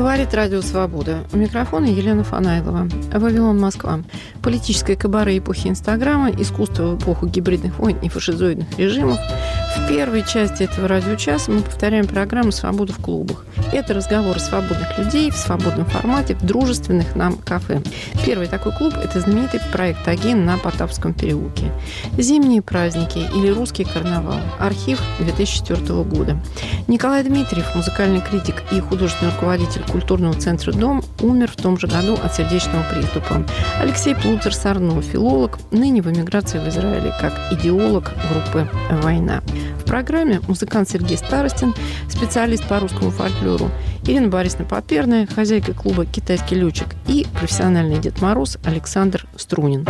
Говорит Радио Свобода. У микрофона Елена Фанайлова. Вавилон, Москва. Политическое кабаре эпохи Инстаграма, искусство в эпоху гибридных войн и фашизоидных режимов. В первой части этого радиочаса мы повторяем программу «Свобода в клубах». Это разговоры свободных людей в свободном формате в дружественных нам кафе. Первый такой клуб – это знаменитый проект «Агин» на Потапском переулке. Зимние праздники или русский карнавал. Архив 2004 года. Николай Дмитриев, музыкальный критик и художественный руководитель культурного центра «Дом», умер в том же году от сердечного приступа. Алексей Плуцер-Сарно, филолог, ныне в эмиграции в Израиле, как идеолог группы «Война». В программе музыкант Сергей Старостин, специалист по русскому фольклору, Ирина Борисовна Поперная, хозяйка клуба «Китайский летчик» и профессиональный Дед Мороз Александр Струнин.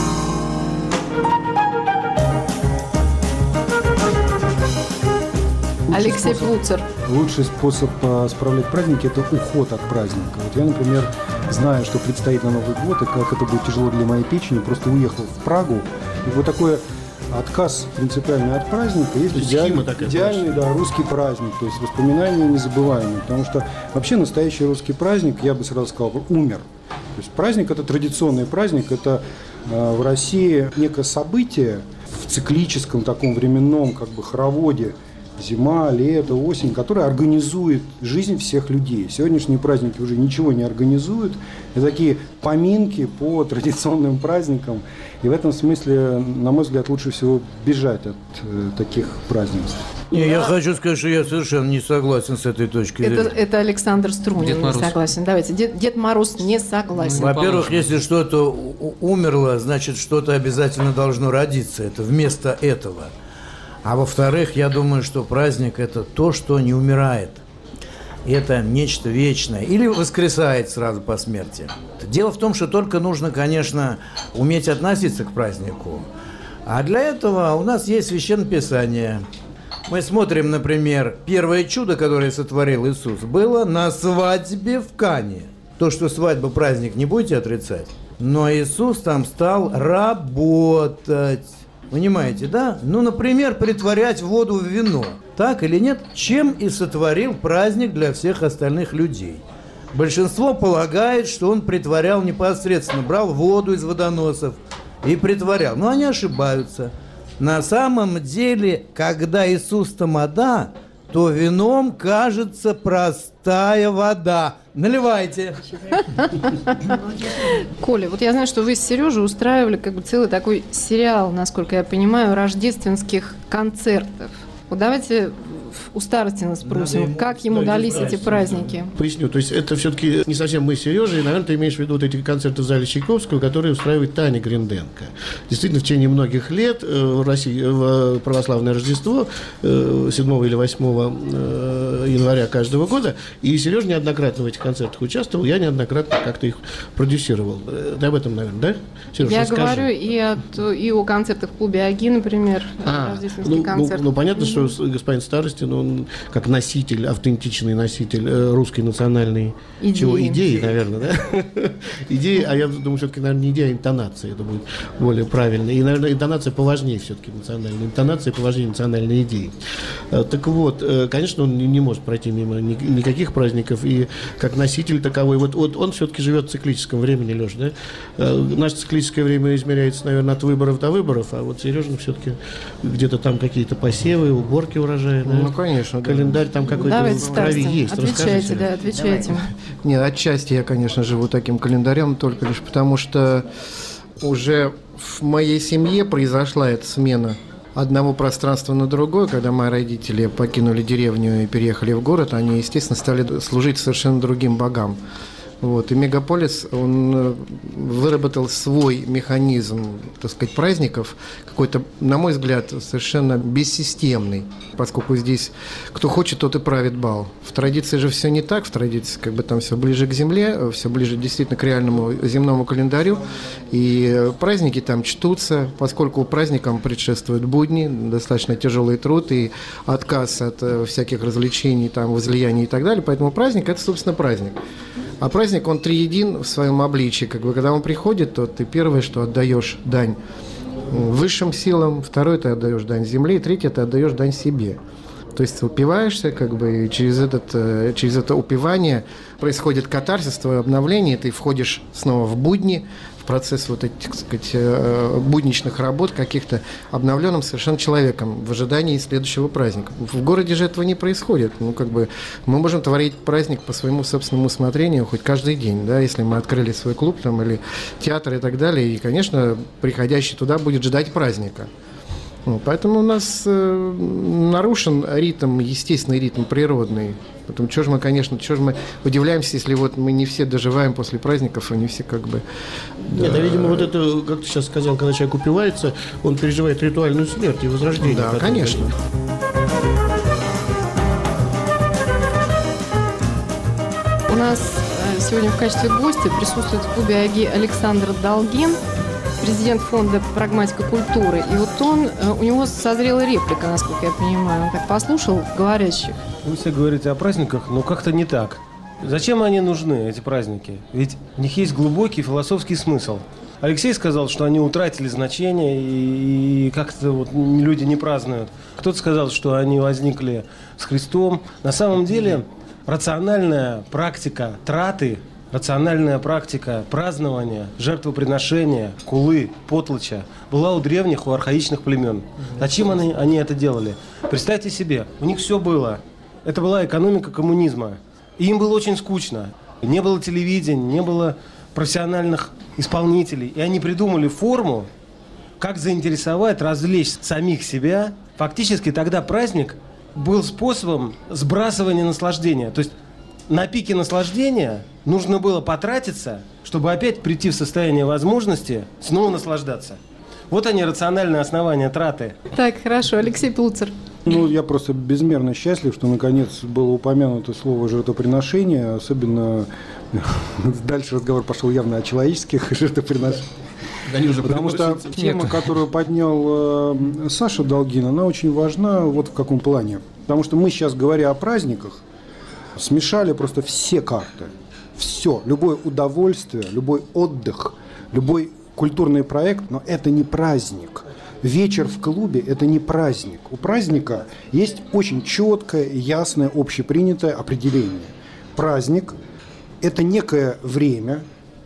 Алексей Плуцер. Лучший способ справлять праздники – это уход от праздника. Вот я, например, знаю, что предстоит на Новый год, и как это будет тяжело для моей печени, просто уехал в Прагу. И вот такой отказ принципиальный от праздника есть идеальный русский праздник, то есть воспоминания незабываемые. Потому что вообще настоящий русский праздник, я бы сразу сказал, умер. То есть праздник – это традиционный праздник, это в России некое событие в циклическом таком временном хороводе, зима, лето, осень, которая организует жизнь всех людей. Сегодняшние праздники уже ничего не организуют. Это такие поминки по традиционным праздникам. И в этом смысле, на мой взгляд, лучше всего бежать от таких празднеств. Я хочу сказать, что я совершенно не согласен с этой точки зрения. Это Александр Струнин не согласен. Давайте, Дед Мороз не согласен. Во-первых, если что-то умерло, значит, что-то обязательно должно родиться. Это вместо этого. А во-вторых, я думаю, что праздник – это то, что не умирает. Это нечто вечное. Или воскресает сразу по смерти. Дело в том, что только нужно, конечно, уметь относиться к празднику. А для этого у нас есть Священное Писание. Мы смотрим, например, первое чудо, которое сотворил Иисус, было на свадьбе в Кане. То, что свадьба – праздник, не будете отрицать. Но Иисус там стал работать. Понимаете, да? Ну, например, притворять воду в вино. Так или нет? Чем и сотворил праздник для всех остальных людей. Большинство полагает, что он притворял непосредственно, брал воду из водоносов и притворял. Но они ошибаются. На самом деле, когда Иисус тамада, то вином кажется простая вода. Наливайте. Коля, вот я знаю, что вы с Сережей устраивали целый такой сериал, насколько я понимаю, рождественских концертов. Вот давайте у Старостина спросим, как ему дались эти праздники. Поясню, то есть это все-таки не совсем мы с Сережей, наверное, ты имеешь в виду вот эти концерты в зале Чайковского, которые устраивает Таня Гринденко. Действительно, в течение многих лет в России в православное Рождество 7 или 8 января каждого года, и Сережа неоднократно в этих концертах участвовал, я неоднократно как-то их продюсировал. Ты об этом, наверное, да? Сережа, я расскажи. Говорю и о концертах в клубе «Аги», например, рождественский концерт. Ну, понятно, что господин Старостин, он как носитель, автентичный носитель русской национальной идеи, наверное, да? Идеи, а я думаю, все-таки, наверное, не идея, а интонация, это будет более правильно. И, наверное, интонация поважнее все-таки национальной. Интонация поважнее национальной идеи. Так вот, конечно, он не может пройти мимо никаких праздников, и как носитель таковой, вот он все-таки живет в циклическом времени, Леша, да? Наше циклическое время измеряется, наверное, от выборов до выборов, а вот Сережа все-таки где-то там какие-то посевы, уборки урожая, да? Ну, конечно. Календарь там какой-то в крови есть. Отвечайте, отвечайте. Нет, отчасти я, конечно, живу таким календарем, только лишь потому, что уже в моей семье произошла эта смена одного пространства на другое. Когда мои родители покинули деревню и переехали в город, они, естественно, стали служить совершенно другим богам. Вот. И мегаполис, он выработал свой механизм, так сказать, праздников, какой-то, на мой взгляд, совершенно бессистемный, поскольку здесь кто хочет, тот и правит бал. В традиции же все не так, в традиции там все ближе к земле, все ближе действительно к реальному земному календарю, и праздники там чтутся, поскольку праздникам предшествуют будни, достаточно тяжелый труд и отказ от всяких развлечений, там, возлияний и так далее, поэтому праздник – это, собственно, праздник. А праздник, он триедин в своем обличии. Когда он приходит, то ты первое, что отдаешь дань высшим силам, второе, ты отдаешь дань земле, и третье, ты отдаешь дань себе. То есть упиваешься, как бы, и через это упивание происходит катарсис, твое обновление, ты входишь снова в будни, в процесс вот этих, так сказать, будничных работ каких-то обновленным совершенно человеком в ожидании следующего праздника. В городе же этого не происходит. Ну, как бы, мы можем творить праздник по своему собственному усмотрению хоть каждый день, да, если мы открыли свой клуб там, или театр и так далее, и, конечно, приходящий туда будет ждать праздника. Поэтому у нас нарушен ритм, естественный ритм природный. Поэтому чего же мы удивляемся, если вот мы не все доживаем после праздников, и не все как бы... Нет, видимо, вот это, как ты сейчас сказал, когда человек упивается, он переживает ритуальную смерть и возрождение. Да, конечно. У нас сегодня в качестве гостя присутствует в клубе АГИ Александр Долгин, президент фонда «Прагматика культуры». И вот у него созрела реплика, насколько я понимаю. Он так послушал говорящих. Вы все говорите о праздниках, но как-то не так. Зачем они нужны, эти праздники? Ведь в них есть глубокий философский смысл. Алексей сказал, что они утратили значение и как-то вот люди не празднуют. Кто-то сказал, что они возникли с Христом. На самом деле рациональная практика траты, рациональная практика празднования, жертвоприношения, кулы, потлача была у древних, у архаичных племен. Зачем они это делали? Представьте себе, у них все было. Это была экономика коммунизма. И им было очень скучно. Не было телевидения, не было профессиональных исполнителей. И они придумали форму, как заинтересовать, развлечь самих себя. Фактически тогда праздник был способом сбрасывания наслаждения. То есть на пике наслаждения нужно было потратиться, чтобы опять прийти в состояние возможности снова наслаждаться. Вот они, рациональные основания траты. Так, хорошо. Алексей Плуцер. Я просто безмерно счастлив, что наконец было упомянуто слово «жертвоприношение», особенно дальше разговор пошел явно о человеческих жертвоприношениях. Потому что тема, которую поднял Саша Долгин, она очень важна вот в каком плане. Потому что мы сейчас, говоря о праздниках, смешали просто все карты. Все, любое удовольствие, любой отдых, любой культурный проект, но это не праздник. Вечер в клубе – это не праздник. У праздника есть очень четкое, ясное, общепринятое определение. Праздник – это некое время,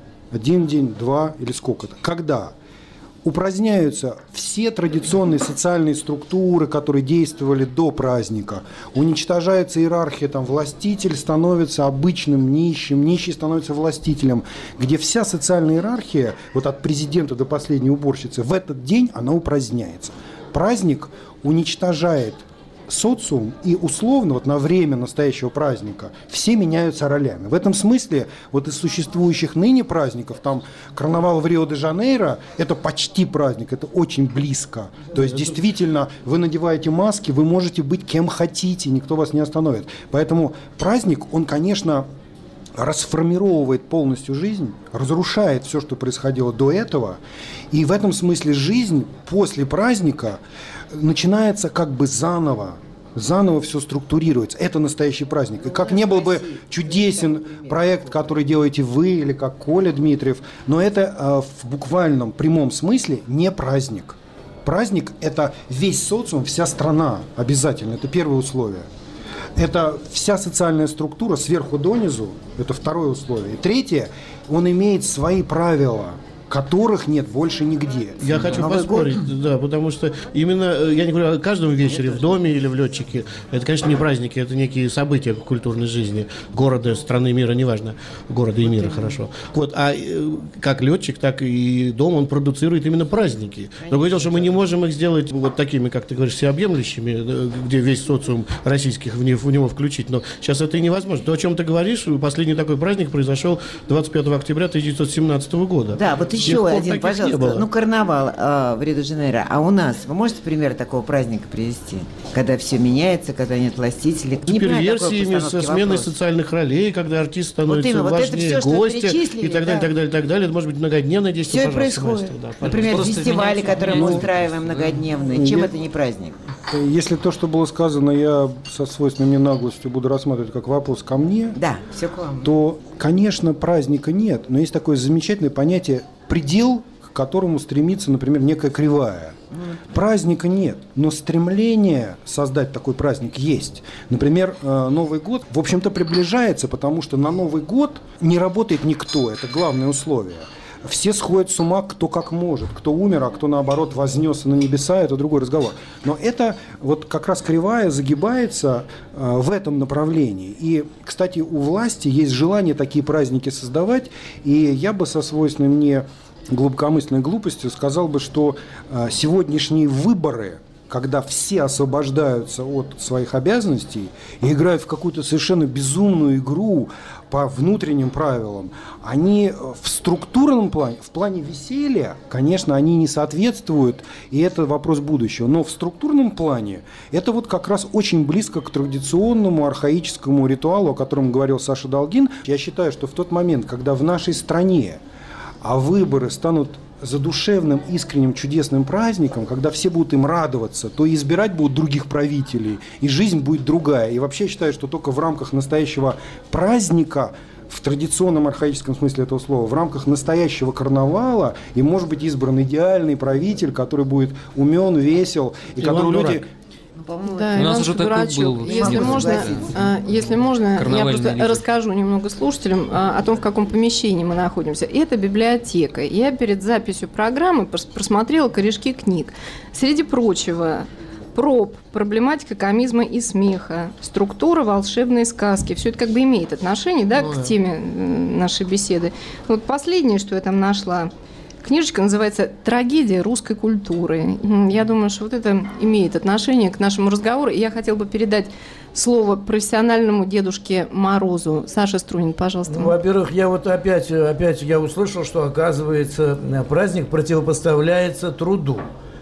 1 день, 2 или сколько-то, когда упраздняются все традиционные социальные структуры, которые действовали до праздника. Уничтожается иерархия, властитель становится обычным нищим, нищий становится властителем, где вся социальная иерархия, вот от президента до последней уборщицы, в этот день она упраздняется. Праздник уничтожает социум, и условно вот на время настоящего праздника все меняются ролями. В этом смысле вот из существующих ныне праздников, карнавал в Рио-де-Жанейро, это почти праздник, это очень близко. То есть действительно вы надеваете маски, вы можете быть кем хотите, никто вас не остановит. Поэтому праздник, он, конечно, расформировывает полностью жизнь, разрушает все, что происходило до этого. И в этом смысле жизнь после праздника начинается как бы заново все структурируется. Это настоящий праздник. И как не был бы чудесен проект, который делаете вы или как Коля Дмитриев, но это в буквальном прямом смысле не праздник. Праздник – это весь социум, вся страна обязательно. Это первое условие. Это вся социальная структура сверху донизу, это второе условие. И третье, он имеет свои правила, которых нет больше нигде. Я хочу поспорить, да, потому что именно, я не говорю о каждом вечере в доме или в летчике, это, конечно, не праздники, это некие события культурной жизни города, страны, мира, неважно, города и мира, хорошо. Вот, а как летчик, так и дом, он продуцирует именно праздники. Другое дело, что мы не можем их сделать вот такими, как ты говоришь, всеобъемлющими, где весь социум российских в него включить, но сейчас это и невозможно. То, о чем ты говоришь, последний такой праздник произошел 25 октября 1917 года. Да, вот еще один, пожалуйста. Карнавал в Рио-де-Жанейро. А у нас, вы можете пример такого праздника привести? Когда все меняется, когда нет властителей. С перверсиями, со сменой социальных ролей, когда артист становится важнее, гостя и так далее, так далее, так далее. Это может быть многодневное действие. Все это происходит. Например, фестивали, которые мы устраиваем многодневные. Чем это не праздник? Если то, что было сказано, я со свойственной мне наглостью буду рассматривать как вопрос ко мне, да, все к вам. То, конечно, праздника нет, но есть такое замечательное понятие предел, к которому стремится, например, некая кривая. Праздника нет, но стремление создать такой праздник есть. Например, Новый год, в общем-то, приближается, потому что на Новый год не работает никто, это главное условие. Все сходят с ума, кто как может, кто умер, а кто, наоборот, вознесся на небеса, это другой разговор. Но это вот как раз кривая загибается в этом направлении. И, кстати, у власти есть желание такие праздники создавать, и я бы со свойственной мне глубокомысленной глупостью сказал бы, что сегодняшние выборы, когда все освобождаются от своих обязанностей и играют в какую-то совершенно безумную игру по внутренним правилам, они в структурном плане, в плане веселья, конечно, они не соответствуют, и это вопрос будущего, но в структурном плане это вот как раз очень близко к традиционному архаическому ритуалу, о котором говорил Саша Долгин. Я считаю, что в тот момент, когда в нашей стране выборы станут задушевным, искренним, чудесным праздником, когда все будут им радоваться, то и избирать будут других правителей, и жизнь будет другая. И вообще считаю, что только в рамках настоящего праздника, в традиционном архаическом смысле этого слова, в рамках настоящего карнавала, и может быть избран идеальный правитель, который будет умен, весел, и который люди... Да, у нас уже такой был. Если можно, я просто расскажу немного слушателям о том, в каком помещении мы находимся. Это библиотека. Я перед записью программы просмотрела корешки книг. Среди прочего, проб, проблематика комизма и смеха, структура волшебной сказки. Все это как бы имеет отношение, да, к теме нашей беседы. Вот последнее, что я там нашла. Книжечка называется «Трагедия русской культуры». Я думаю, что вот это имеет отношение к нашему разговору. И я хотела бы передать слово профессиональному Дедушке Морозу. Саша Струнин, пожалуйста. Ну, во-первых, я вот опять я услышал, что, оказывается, праздник противопоставляется труду.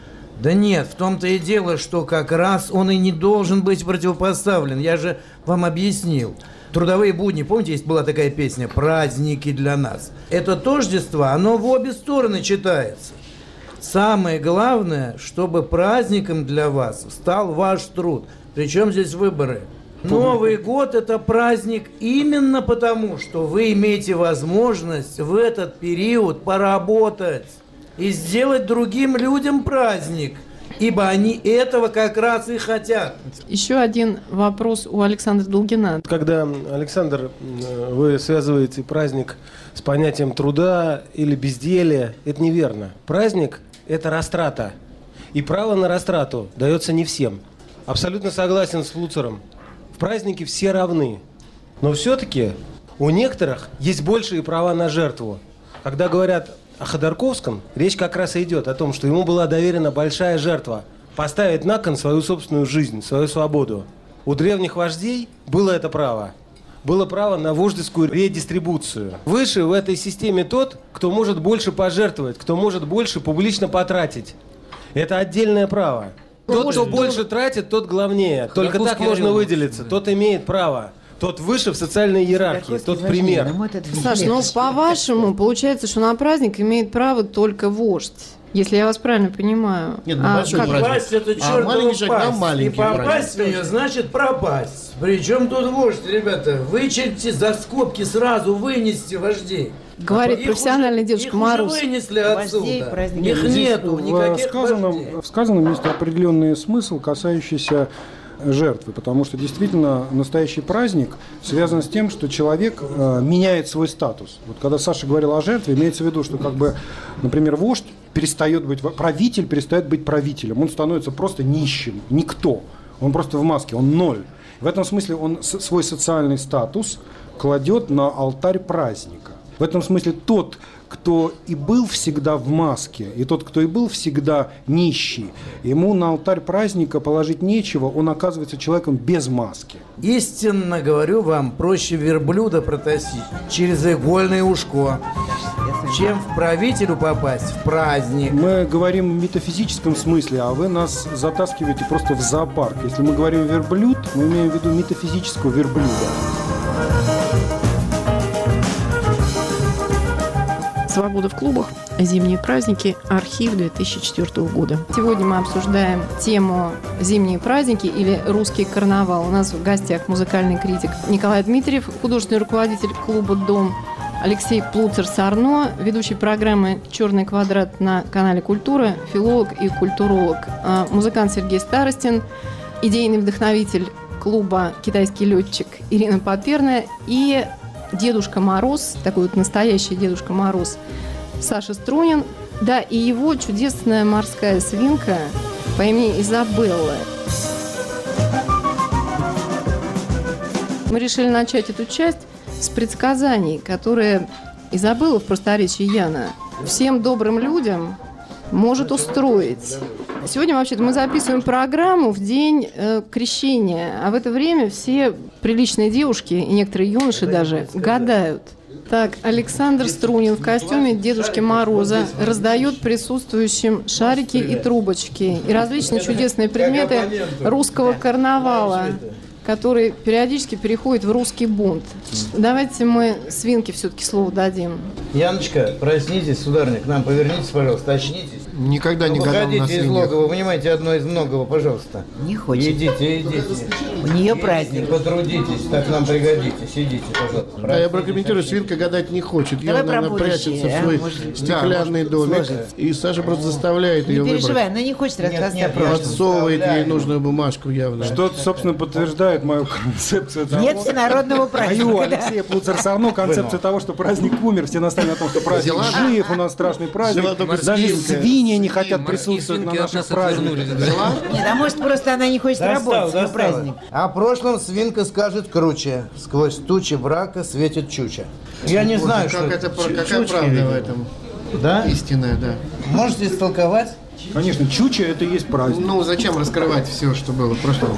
Да нет, в том-то и дело, что как раз он и не должен быть противопоставлен. Я же вам объяснил. Трудовые будни, помните, есть была такая песня «Праздники для нас». Это тождество, оно в обе стороны читается. Самое главное, чтобы праздником для вас стал ваш труд. Причем здесь выборы. Новый год – это праздник именно потому, что вы имеете возможность в этот период поработать и сделать другим людям праздник. Ибо они этого как раз и хотят. Еще один вопрос у Александра Долгина. Когда, Александр, вы связываете праздник с понятием труда или безделия, это неверно. Праздник – это растрата. И право на растрату дается не всем. Абсолютно согласен с Флуцером. В празднике все равны. Но все-таки у некоторых есть большие права на жертву. Когда говорят о Ходорковском, речь как раз и идет о том, что ему была доверена большая жертва – поставить на кон свою собственную жизнь, свою свободу. У древних вождей было это право. Было право на вождескую редистрибуцию. Выше в этой системе тот, кто может больше пожертвовать, кто может больше публично потратить. Это отдельное право. Тот, кто больше тратит, тот главнее. Только так можно выделиться. Тот имеет право. Тот выше в социальной иерархии, тот пример. Саш, ну по-вашему, получается, что на праздник имеет право только вождь. Если я вас правильно понимаю. Нет, пропасть это чертова пасть. И попасть в нее значит пропасть. Причем тут вождь, ребята, вычеркните за скобки сразу, вынести вождей. Говорит профессиональный Дедушка Мороз. Их уже вынесли отсюда. Их нету, никаких вождей. В сказанном есть определенный смысл, касающийся жертвы, потому что действительно настоящий праздник связан с тем, что человек меняет свой статус. Вот когда Саша говорил о жертве, имеется в виду, что как бы, например, вождь перестает быть, правитель перестает быть правителем, он становится просто нищим, никто, он просто в маске, он ноль. В этом смысле он свой социальный статус кладет на алтарь праздника. В этом смысле тот, кто и был всегда в маске, и тот, кто и был всегда нищий, ему на алтарь праздника положить нечего, он оказывается человеком без маски. Истинно говорю вам, проще верблюда протащить через игольное ушко, чем в правителю попасть в праздник. Мы говорим в метафизическом смысле, а вы нас затаскиваете просто в зоопарк. Если мы говорим верблюд, мы имеем в виду метафизического верблюда. «Свобода в клубах. Зимние праздники. Архив 2004 года». Сегодня мы обсуждаем тему «Зимние праздники» или «Русский карнавал». У нас в гостях музыкальный критик Николай Дмитриев, художественный руководитель клуба «Дом», Алексей Плуцер-Сарно, ведущий программы «Черный квадрат» на канале «Культура», филолог и культуролог, музыкант Сергей Старостин, идейный вдохновитель клуба «Китайский летчик» Ирина Поперная и Дедушка Мороз, такой вот настоящий Дедушка Мороз, Саша Струнин, да, и его чудесная морская свинка по имени Изабелла. Мы решили начать эту часть с предсказаний, которые Изабелла в просторечии Яна всем добрым людям может устроить. Сегодня вообще-то мы записываем программу в день крещения, а в это время все приличные девушки и некоторые юноши даже гадают. Так, Александр Струнин в костюме Дедушки Мороза раздает присутствующим шарики и трубочки и различные чудесные предметы русского карнавала, который периодически переходит в русский бунт. Давайте мы свинке все-таки слово дадим. Яночка, проснитесь, сударыня, к нам повернитесь, пожалуйста, очнитесь. Никогда не гадал на Выходите из свиньях. логова, вынимайте одно из многого, пожалуйста. Не хочет. Идите. У нее праздник. Потрудитесь, так нам пригодитесь. Идите, пожалуйста. Да, я прокомментирую, свинка гадать не хочет. Давай Явно про она будущее, прячется в свой может, стеклянный домик. сложится. И Саша просто заставляет Не ее переживай, выбрать. она не хочет рассказывать Нет, о прошлом. Подсовывает ей нужную бумажку явно. Что, собственно, подтверждает мою концепцию того. Нет всенародного праздника. Мою, да. Алексея Плуцер-Сарно, концепция того, что праздник умер, все настаивают на том, что праздник жив, у нас страшный праздник. Взяла только Даже свинка. свиньи не хотят присутствовать на наших праздниках. Нет, а может просто она не хочет работать на праздник. А в прошлом свинка скажет круче. Сквозь тучи брака светит чуча. Я не знаю, что Какая правда в этом? Да? Истинная, да. Можете истолковать? Конечно, чуча – это и есть праздник. Ну, зачем раскрывать все, что было в прошлом?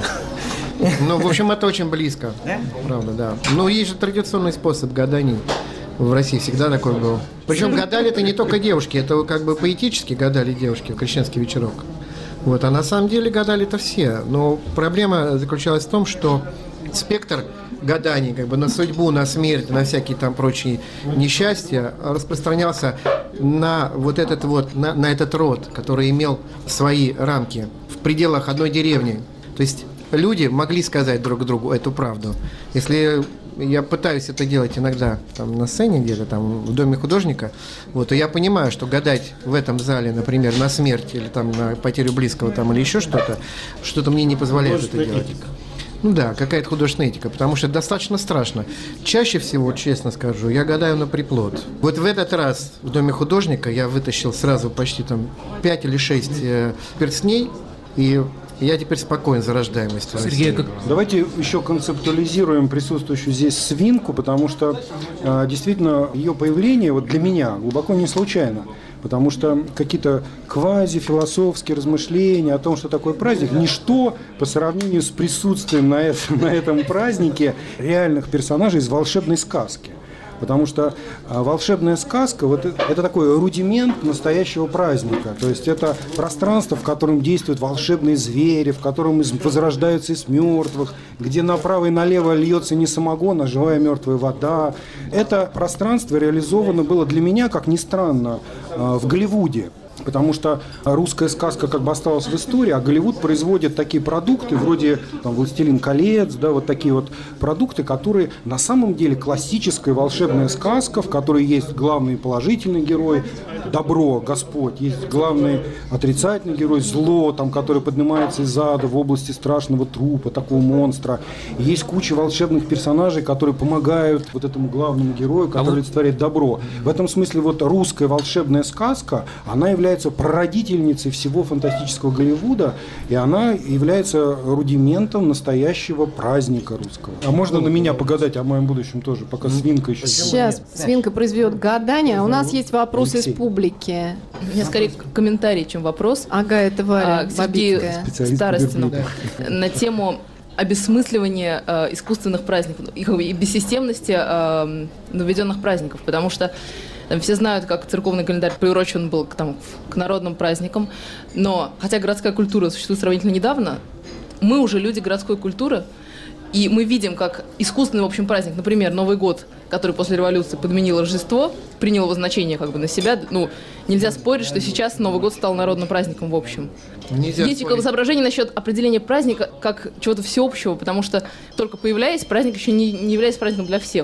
Ну, в общем, это очень близко. Правда, да. Ну, есть же традиционный способ гаданий. В России всегда такой был. Причем гадали это не только девушки, это как бы поэтически гадали девушки в крещенский вечерок. Вот, а на самом деле гадали это все. Но проблема заключалась в том, что спектр гаданий как бы на судьбу, на смерть, на всякие там прочие несчастья распространялся на вот этот вот, на этот род, который имел свои рамки в пределах одной деревни. То есть люди могли сказать друг другу эту правду. Если я пытаюсь это делать иногда там, на сцене где-то, там, в доме художника, вот, и я понимаю, что гадать в этом зале, например, на смерть или там, на потерю близкого там, или еще что-то мне не позволяет это делать. Ну да, какая-то художественная этика, потому что это достаточно страшно. Чаще всего, честно скажу, я гадаю на приплод. Вот в этот раз в доме художника я вытащил сразу почти там 5 или 6 перстней, и я теперь спокоен за рождаемость. Сергей, Давайте еще концептуализируем присутствующую здесь свинку, потому что действительно ее появление вот для меня глубоко не случайно. Потому что какие-то квазифилософские размышления о том, что такое праздник, ничто по сравнению с присутствием на этом празднике реальных персонажей из волшебной сказки. Потому что волшебная сказка вот, это такой рудимент настоящего праздника. То есть это пространство, в котором действуют волшебные звери, в котором возрождаются из мертвых, где направо и налево льется не самогон, а живая мертвая вода. Это пространство реализовано было для меня, как ни странно, в Голливуде. Потому что русская сказка как бы осталась в истории, а Голливуд производит такие продукты, вроде там, «Властелин колец», да, вот такие вот продукты, которые на самом деле классическая волшебная сказка, в которой есть главный положительный герой, добро, Господь, есть главный отрицательный герой, зло, там, который поднимается из ада в области страшного трупа, такого монстра. И есть куча волшебных персонажей, которые помогают вот этому главному герою, который олицетворяет добро. В этом смысле вот русская волшебная сказка, она является прародительницей всего фантастического Голливуда, и она является рудиментом настоящего праздника русского. А можно на меня погадать о моем будущем тоже, пока свинка еще... Сейчас свинка произведет гадание, а у нас есть вопрос Алексей. из публики. у меня скорее комментарий, чем вопрос. Ага, это Варя Сергею Бабицкая. Старостину на тему обесмысливания искусственных праздников и бессистемности наведенных праздников, потому что там все знают, как церковный календарь приурочен был к народным праздникам, но хотя городская культура существует сравнительно недавно, мы уже люди городской культуры, и мы видим, как искусственный, в общем, праздник, например, Новый год, который после революции подменил Рождество, принял его значение как бы на себя. Ну, нельзя спорить, что сейчас Новый год стал народным праздником в общем. Есть соображения насчет определения праздника как чего-то всеобщего, потому что только появляясь, праздник еще не является праздником для всех.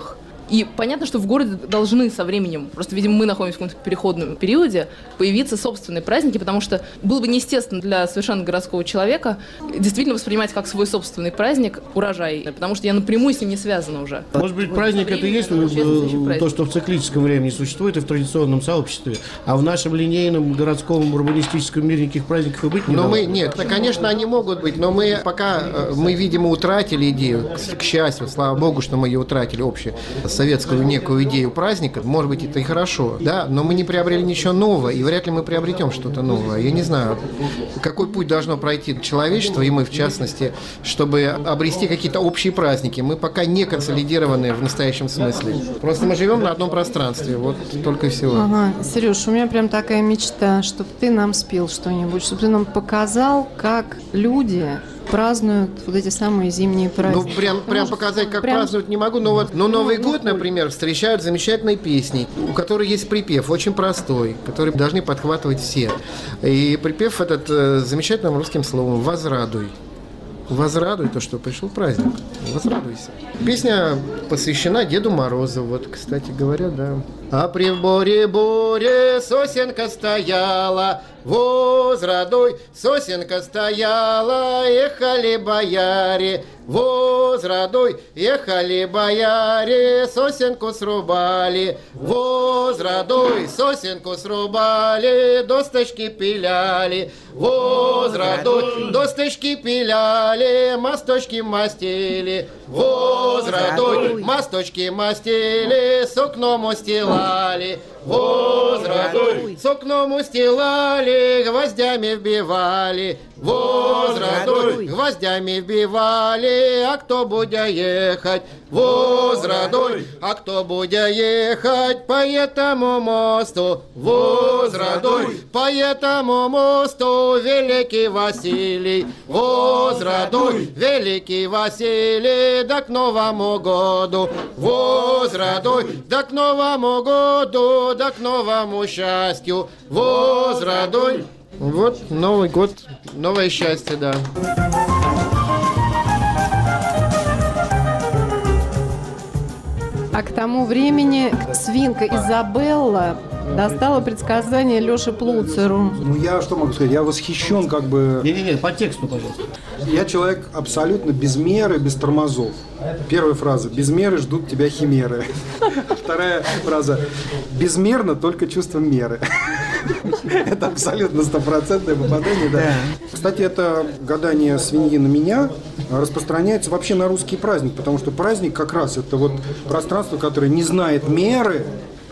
И понятно, что в городе должны со временем, просто, видимо, мы находимся в каком-то переходном периоде, появиться собственные праздники, потому что было бы неестественно для совершенно городского человека действительно воспринимать как свой собственный праздник урожай, потому что я напрямую с ним не связана уже. Может быть, праздник это и есть то, что в циклическом времени существует и в традиционном сообществе, а в нашем линейном городском урбанистическом мире никаких праздников и быть не должно. Нет, конечно, они могут быть, но мы пока, видимо, утратили идею, к счастью, слава богу, что мы ее утратили, общую советскую некую идею праздника, может быть, это и хорошо, да, но мы не приобрели ничего нового, и вряд ли мы приобретем что-то новое. Я не знаю, какой путь должно пройти человечество, и мы в частности, чтобы обрести какие-то общие праздники. Мы пока не консолидированы в настоящем смысле. Просто мы живем на одном пространстве, вот только и всего. Ага, Сереж, у меня прям такая мечта, чтобы ты нам спел что-нибудь, чтобы ты нам показал, как люди празднуют вот эти самые зимние праздники. Прям показать, как празднуют, не могу. Но Новый год, например, встречают замечательной песней, у которой есть припев, очень простой, который должны подхватывать все. И припев этот замечательным русским словом «возрадуй». Возрадуй то, что пришел праздник. Возрадуйся. Песня посвящена Деду Морозу. Вот, кстати говоря, да. А при боре сосенка стояла, возрадуй, сосенка стояла, ехали бояре, возрадуй, ехали бояре, сосенку срубали, возрадуй, сосенку срубали, досточки пиляли, возрадуй, досточки пиляли, мосточки мастили, возрадуй, мосточки мастили, с окном устилали, возрадуй, с окном устилали, гвоздями вбивали, возрадуй, гвоздями вбивали, а кто будя ехать, возрадуй, а кто будя ехать по этому мосту, возрадуй, по этому мосту, великий Василий, возрадуй, великий Василий, да к Новому году, возрадуй, да к Новому году, да к новому счастью, возрадуй. Вот Новый год, новое счастье, да. А к тому времени свинка Изабелла достала предсказание Лёше Плуцеру. Я что могу сказать? Я восхищен как бы... Не, по тексту, пожалуйста. Я человек абсолютно без меры, без тормозов. Первая фраза. Без меры ждут тебя химеры. Вторая фраза. Безмерно только чувство меры. Это абсолютно стопроцентное попадание. Да. Кстати, это гадание свиньи на меня распространяется вообще на русский праздник, потому что праздник как раз это вот пространство, которое не знает меры.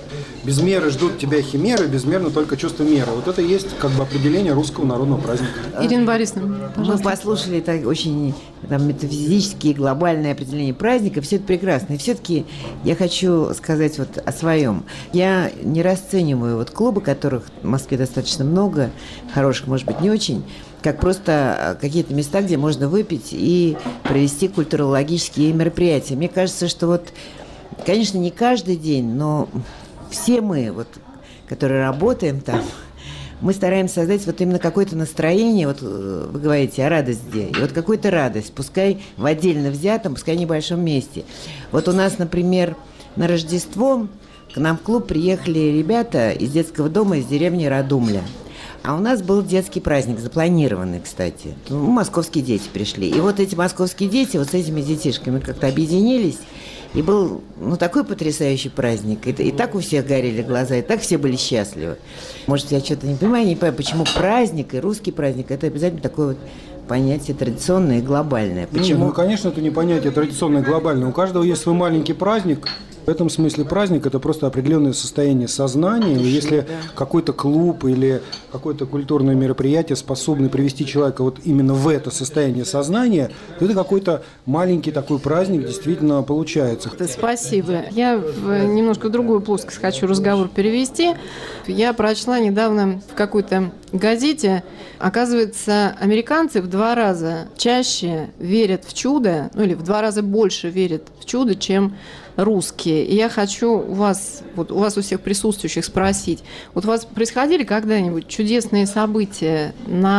Без меры ждут тебя химеры, безмерно только чувство меры. Вот это и есть как бы определение русского народного праздника. Ирина Борисовна, пожалуйста. Мы послушали так очень метафизические, глобальные определения праздника. Все это прекрасно. И все-таки я хочу сказать вот о своем. Я не расцениваю вот клубы, которых в Москве достаточно много, хороших, может быть, не очень, как просто какие-то места, где можно выпить и провести культурологические мероприятия. Мне кажется, что вот, конечно, не каждый день, но все мы, вот, которые работаем там, мы стараемся создать вот именно какое-то настроение, вот вы говорите о радости, и вот какую-то радость, пускай в отдельно взятом, пускай в небольшом месте. Вот у нас, например, на Рождество к нам в клуб приехали ребята из детского дома из деревни Радумля. А у нас был детский праздник, запланированный, кстати. Московские дети пришли. И вот эти московские дети, вот с этими детишками как-то объединились. И был такой потрясающий праздник. И так у всех горели глаза, и так все были счастливы. Может, я что-то не понимаю, почему праздник и русский праздник – это обязательно такое вот понятие традиционное и глобальное. Почему? Нет, конечно, это не понятие традиционное и глобальное. У каждого есть свой маленький праздник. В этом смысле праздник – это просто определенное состояние сознания. И если какой-то клуб или какое-то культурное мероприятие способны привести человека вот именно в это состояние сознания, то это какой-то маленький такой праздник действительно получается. Спасибо. Я немножко в другую плоскость хочу разговор перевести. Я прочла недавно в какой-то газете, оказывается, американцы в 2 раза чаще верят в чудо, или в 2 раза больше верят в чудо, чем русские. И я хочу у вас у всех присутствующих спросить, вот у вас происходили когда-нибудь чудесные события на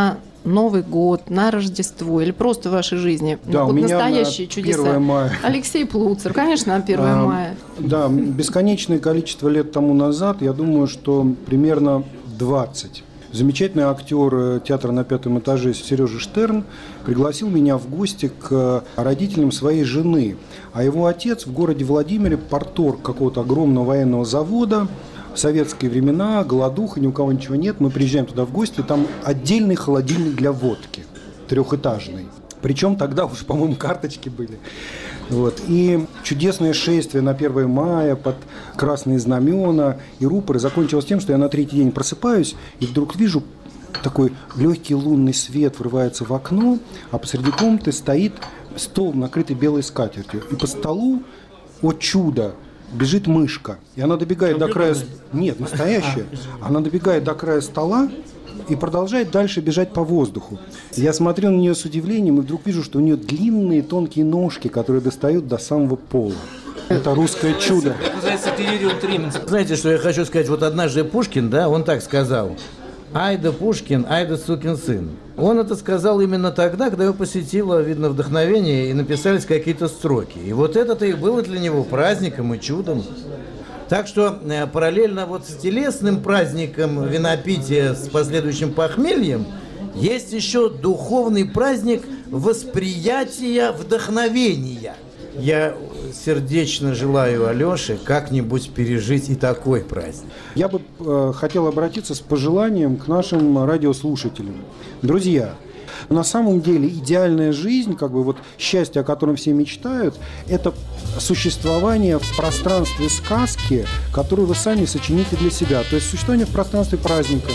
Новый год, на Рождество или просто в вашей жизни? Да, вот у меня настоящие на чудеса. 1 мая. Алексей Плуцер, конечно, на 1 мая. Да, бесконечное количество лет тому назад, я думаю, что примерно 20. Замечательный актер театра на 5-м этаже Сережа Штерн пригласил меня в гости к родителям своей жены. А его отец в городе Владимире порторг какого-то огромного военного завода. В советские времена, голодуха, ни у кого ничего нет. Мы приезжаем туда в гости, там отдельный холодильник для водки, 3-этажный. Причем тогда уже, по-моему, карточки были. Вот. И чудесное шествие на 1 мая под красные знамена и рупоры закончилось тем, что я на 3-й день просыпаюсь и вдруг вижу такой легкий лунный свет врывается в окно, а посреди комнаты стоит стол, накрытый белой скатертью. И по столу, о чудо, бежит мышка. И она добегает до края... Нет, настоящая. Она добегает до края стола и продолжает дальше бежать по воздуху. Я смотрю на нее с удивлением и вдруг вижу, что у нее длинные тонкие ножки, которые достают до самого пола. Это русское чудо. Это называется делириум триминс. Знаете, что я хочу сказать? Вот однажды Пушкин, да, он так сказал: «Ай да Пушкин, ай да сукин сын». Он это сказал именно тогда, когда его посетило, видно, вдохновение, и написались какие-то строки. И вот это-то и было для него праздником и чудом. Так что параллельно вот с телесным праздником винопития с последующим похмельем есть еще духовный праздник восприятия вдохновения. Я сердечно желаю Алёше как-нибудь пережить и такой праздник. Я бы хотел обратиться с пожеланием к нашим радиослушателям. Друзья, на самом деле идеальная жизнь, как бы вот счастье, о котором все мечтают, это существование в пространстве сказки, которую вы сами сочините для себя. То есть существование в пространстве праздника.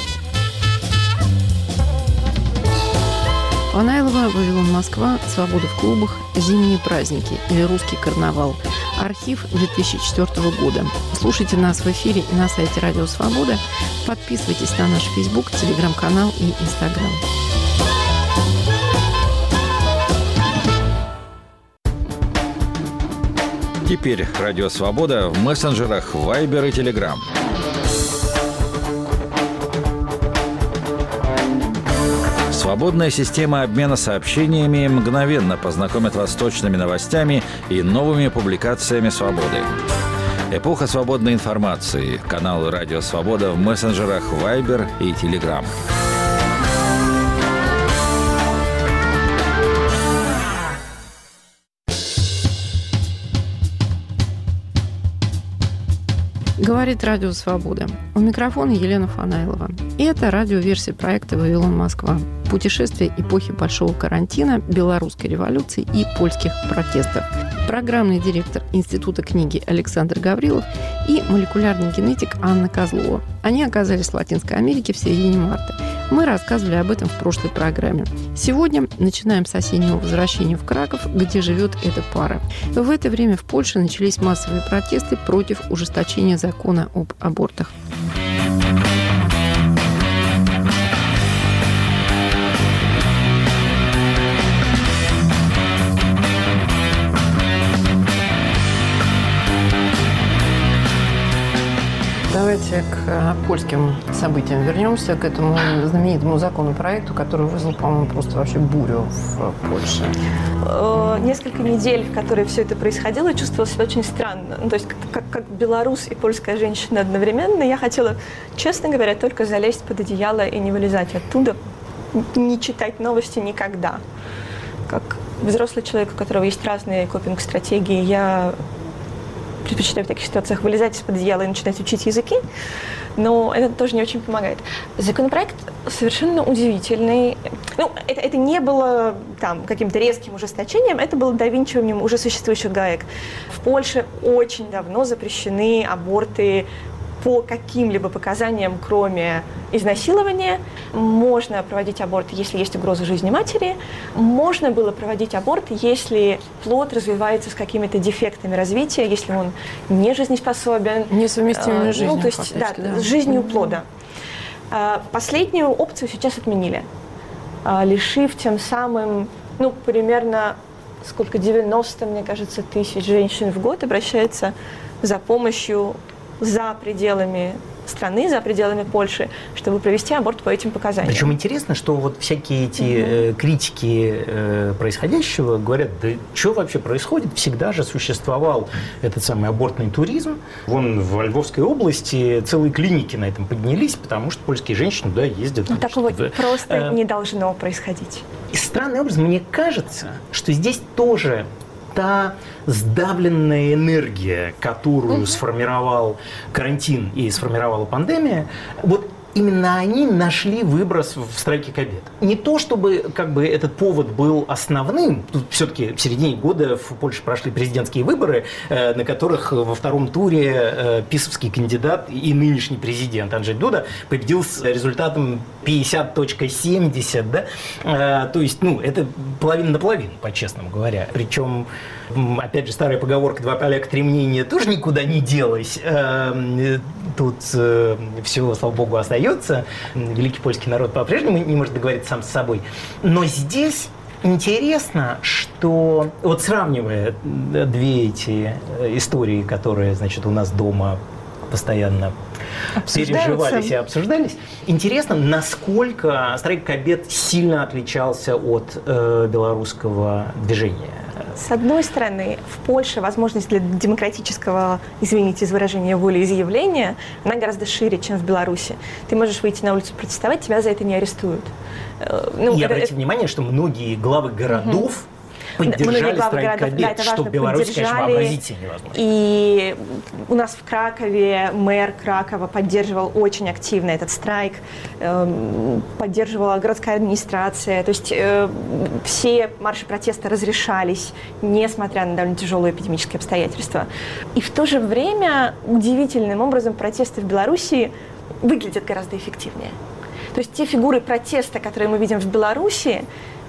Фанайлова, Вавилон, Москва, Свобода в клубах, Зимние праздники или Русский карнавал. Архив 2004 года. Слушайте нас в эфире и на сайте Радио Свобода. Подписывайтесь на наш Facebook, Телеграм-канал и Инстаграм. Теперь Радио Свобода в мессенджерах Viber и Telegram. Свободная система обмена сообщениями мгновенно познакомит вас с точными новостями и новыми публикациями «Свободы». Эпоха свободной информации. Канал «Радио Свобода» в мессенджерах Viber и Telegram. Говорит Радио Свобода. У микрофона Елена Фанайлова. И это радиоверсия проекта «Вавилон, Москва». Путешествие эпохи Большого карантина, Белорусской революции и польских протестов. Программный директор Института книги Александр Гаврилов и молекулярный генетик Анна Козлова. Они оказались в Латинской Америке в середине марта. Мы рассказывали об этом в прошлой программе. Сегодня начинаем с осеннего возвращения в Краков, где живет эта пара. В это время в Польше начались массовые протесты против ужесточения закона об абортах. Давайте к польским событиям вернемся, к этому знаменитому законопроекту, который вызвал, по-моему, просто вообще бурю в Польше. Несколько недель, в которые все это происходило, я чувствовала себя очень странно. Ну, то есть как белорус и польская женщина одновременно, я хотела, честно говоря, только залезть под одеяло и не вылезать оттуда, не читать новости никогда. Как взрослый человек, у которого есть разные копинг-стратегии, я предпочитаю в таких ситуациях вылезать из-под одеяла и начинать учить языки, но это тоже не очень помогает. Законопроект совершенно удивительный. Ну, это не было там каким-то резким ужесточением, это было довинчиванием уже существующих гаек. В Польше очень давно запрещены аборты по каким-либо показаниям, кроме изнасилования. Можно проводить аборт, если есть угроза жизни матери. Можно было проводить аборт, если плод развивается с какими-то дефектами развития, если он не жизнеспособен. Несовместимыми с жизнью, ну, то есть, да, с жизнью плода. Последнюю опцию сейчас отменили, лишив тем самым, ну, примерно, 90, мне кажется, тысяч женщин в год обращается за помощью за пределами страны, за пределами Польши, чтобы провести аборт по этим показаниям. Причем интересно, что вот всякие эти критики происходящего говорят, да что вообще происходит? Всегда же существовал этот самый абортный туризм. Вон в Львовской области целые клиники на этом поднялись, потому что польские женщины туда ездят. Такого просто не должно происходить. И странным образом, мне кажется, что здесь тоже та сдавленная энергия, которую сформировал карантин и сформировала пандемия, вот именно они нашли выброс в страйке Кабет. Не то, чтобы как бы этот повод был основным. Тут все-таки в середине года в Польше прошли президентские выборы, на которых во втором туре писовский кандидат и нынешний президент Анджей Дуда победил с результатом 50.70, да? То есть, это половина на половину, по-честному говоря. Причем, опять же, старая поговорка «два поляка, три мнения» тоже никуда не делась. Тут все, слава богу, остается. Великий польский народ по-прежнему не может договориться сам с собой. Но здесь интересно, что вот сравнивая две эти истории, которые, значит, у нас дома постоянно переживались и обсуждались, интересно, насколько страйк Кабет сильно отличался от белорусского движения. С одной стороны, в Польше возможность для демократического, извините за выражение, волеизъявления, она гораздо шире, чем в Беларуси. Ты можешь выйти на улицу протестовать, тебя за это не арестуют. И обратите внимание, что многие главы городов поддержали страйк Кабет, что в Беларуси, конечно, вообразить себе невозможно. И у нас в Кракове мэр Кракова поддерживал очень активно этот страйк, поддерживала городская администрация. То есть все марши протеста разрешались, несмотря на довольно тяжелые эпидемические обстоятельства. И в то же время удивительным образом протесты в Беларуси выглядят гораздо эффективнее. То есть те фигуры протеста, которые мы видим в Беларуси,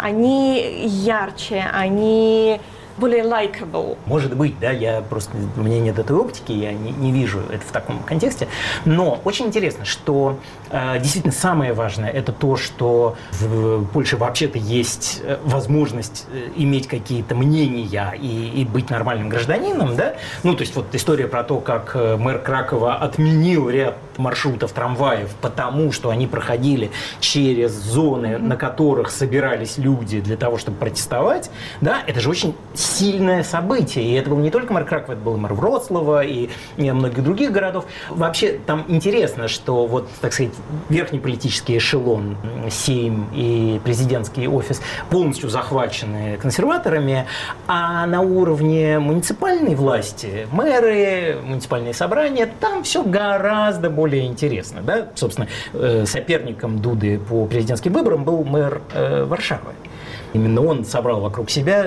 они ярче, они более likable. Может быть, да, у меня нет этой оптики, я не вижу это в таком контексте. Но очень интересно, что действительно самое важное это то, что в Польше вообще-то есть возможность иметь какие-то мнения и быть нормальным гражданином, да? То есть вот история про то, как мэр Кракова отменил ряд маршрутов трамваев, потому что они проходили через зоны, на которых собирались люди для того, чтобы протестовать, да, это же очень сильное событие. И это был не только мэр Кракова, это был мэр Вроцлава и многих других городов. Вообще там интересно, что вот, так сказать, верхний политический эшелон, Сейм и президентский офис полностью захвачены консерваторами, а на уровне муниципальной власти, мэры, муниципальные собрания, там все гораздо более интересно. Да? Собственно, соперником Дуды по президентским выборам был мэр Варшавы. Именно он собрал вокруг себя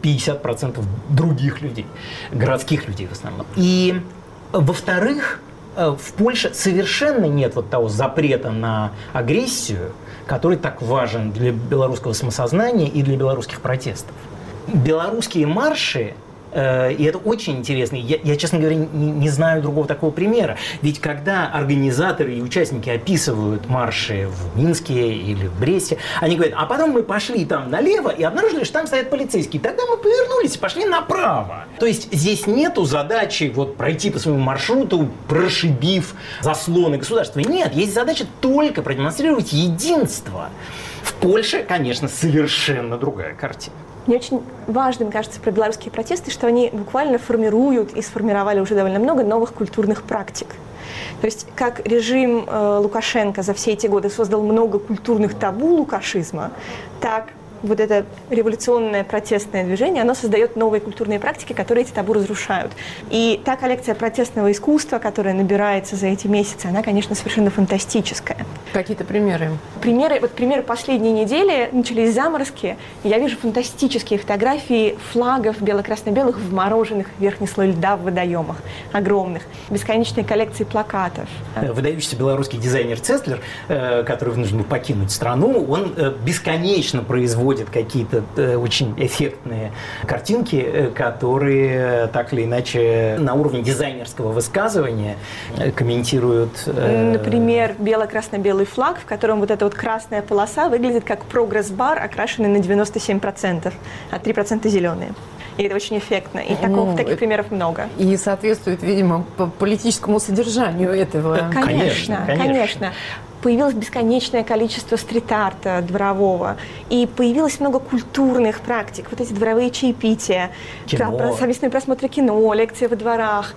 50% других людей, городских людей в основном. И, во-вторых, в Польше совершенно нет вот того запрета на агрессию, который так важен для белорусского самосознания и для белорусских протестов. Белорусские марши, и это очень интересно, я, честно говоря, не знаю другого такого примера. Ведь когда организаторы и участники описывают марши в Минске или в Бресте, они говорят, а потом мы пошли там налево и обнаружили, что там стоят полицейские. Тогда мы повернулись и пошли направо. То есть здесь нету задачи вот пройти по своему маршруту, прошибив заслоны государства. Нет, есть задача только продемонстрировать единство. В Польше, конечно, совершенно другая картина. Мне очень важным кажется про белорусские протесты, что они буквально формируют и сформировали уже довольно много новых культурных практик. То есть как режим Лукашенко за все эти годы создал много культурных табу лукашизма, так вот это революционное протестное движение, оно создает новые культурные практики, которые эти табу разрушают. И та коллекция протестного искусства, которая набирается за эти месяцы, она, конечно, совершенно фантастическая. Какие-то примеры? Примеры последней недели. Начались заморозки. Я вижу фантастические фотографии флагов бело-красно-белых вмороженных в верхний слой льда в водоемах. Огромных. Бесконечные коллекции плакатов. Выдающийся белорусский дизайнер Цестлер, который вынужден был покинуть страну, он бесконечно производит какие-то очень эффектные картинки, которые так или иначе на уровне дизайнерского высказывания комментируют. Например, бело-красно-белый флаг, в котором вот эта вот красная полоса выглядит как прогресс-бар, окрашенный на 97%, а 3% зеленые. И это очень эффектно. И таких примеров много. И соответствует, видимо, по политическому содержанию этого. Конечно. Появилось бесконечное количество стрит-арта дворового, и появилось много культурных практик. Вот эти дворовые чаепития, совместные просмотры кино, лекции во дворах.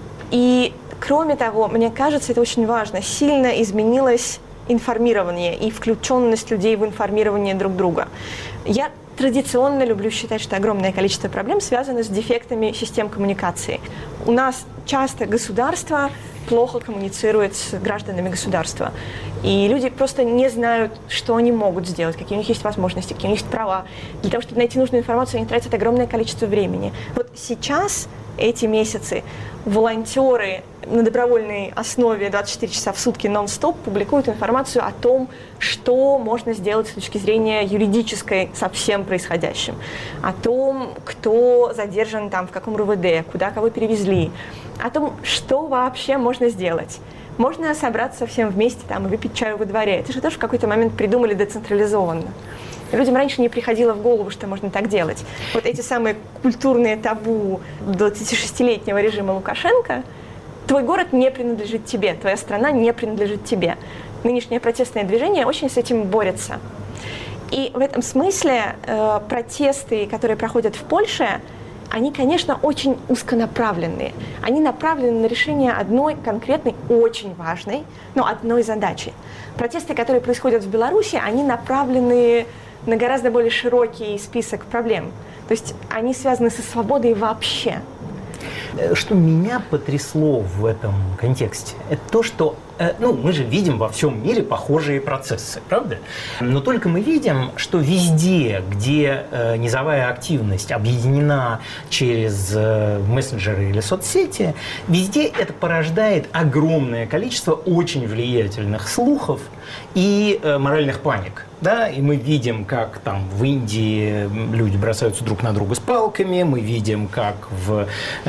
И, кроме того, мне кажется, это очень важно, сильно изменилось информирование и включенность людей в информирование друг друга. Я традиционно люблю считать, что огромное количество проблем связано с дефектами систем коммуникации. У нас часто государство плохо коммуницирует с гражданами государства. И люди просто не знают, что они могут сделать, какие у них есть возможности, какие у них есть права. Для того, чтобы найти нужную информацию, они тратят огромное количество времени. Вот сейчас, эти месяцы, волонтеры на добровольной основе 24 часа в сутки нон-стоп публикуют информацию о том, что можно сделать с точки зрения юридической со всем происходящим. О том, кто задержан там, в каком РУВД, куда кого перевезли. О том, что вообще можно сделать. Можно собраться всем вместе там, и выпить чаю во дворе. Это же тоже в какой-то момент придумали децентрализованно. Людям раньше не приходило в голову, что можно так делать. Вот эти самые культурные табу 26-летнего режима Лукашенко. Твой город не принадлежит тебе, твоя страна не принадлежит тебе. Нынешнее протестное движение очень с этим борется. И в этом смысле протесты, которые проходят в Польше, они, конечно, очень узконаправленные. Они направлены на решение одной конкретной, очень важной, но одной задачи. Протесты, которые происходят в Беларуси, они направлены на гораздо более широкий список проблем. То есть они связаны со свободой вообще. Что меня потрясло в этом контексте, это то, что мы же видим во всем мире похожие процессы, правда? Но только мы видим, что везде, где низовая активность объединена через мессенджеры или соцсети, везде это порождает огромное количество очень влиятельных слухов и моральных паник. Да, и мы видим, как там в Индии люди бросаются друг на друга с палками, мы видим, как в